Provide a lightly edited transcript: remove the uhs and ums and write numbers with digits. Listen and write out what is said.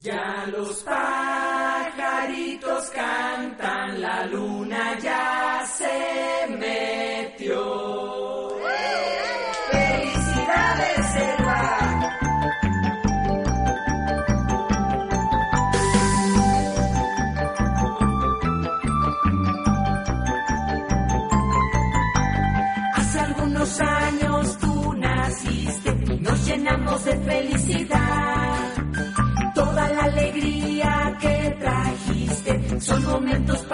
Ya los pajaritos cantan, la luna ya se metió. ¡Felicidades, Selva! Hace algunos años tú naciste y nos llenamos de felicidad. Toda la alegría que trajiste son momentos